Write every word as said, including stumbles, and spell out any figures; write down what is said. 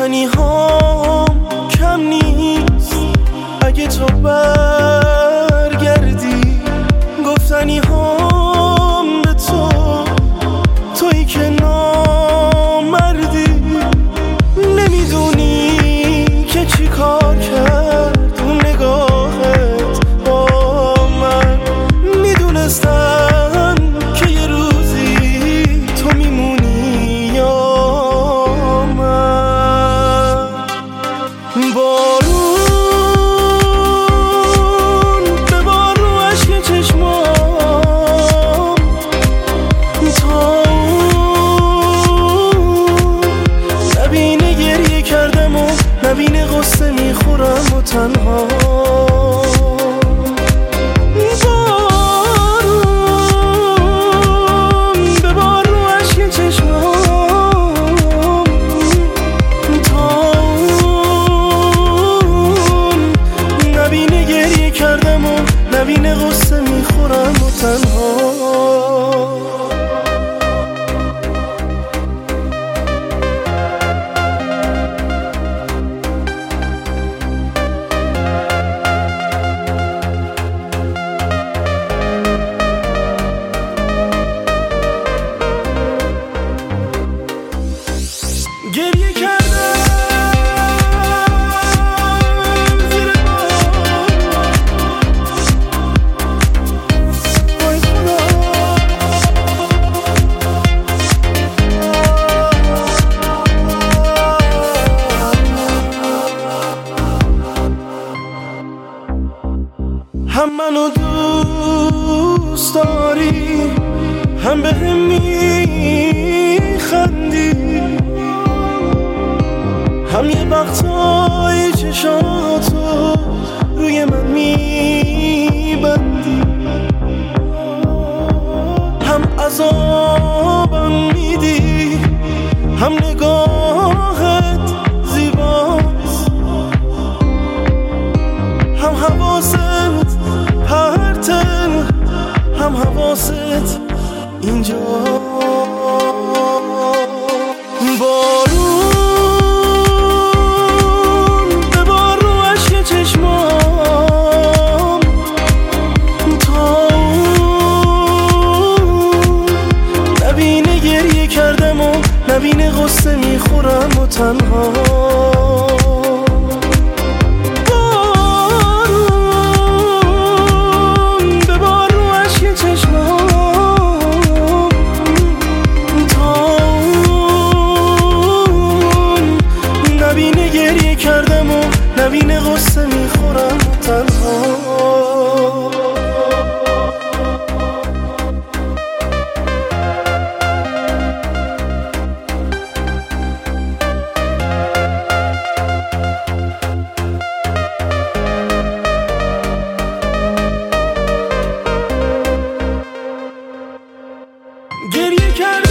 گفتنی هام کم نیست اگه تو برگردی، گفتنی هام به تو، تویی که نامردی. نمیدونی که چی کار کرد اون نگاهت با من. میدونستم که یه روزی تو میمونی یا من. بارون ببار رو عشق چشمام، تا نبینه گریه کردم و نبینه غصه میخورم و تنها. بارون ببار رو عشق چشمام، تا نبینه گریه کردم و نبینه غصه میخورم و تنها. گریه کردم زیر وای خدا. هم منو دوست داری، هم بهم میخندی، هم یه وقتایی چشاتو روی من میبندی، هم عذابم میدی، هم نگاهت زیباست، هم حواست پرته، هم حواست اینجا. بارون ببار رو عشق چشمام، تا نبینه گریه کردم و نبینه غصه میخورم و تنها. بارون ببار رو عشق چشمام، تا نبینه گریه کردم و نبینه غصه میخورم و تنها. گریه کردم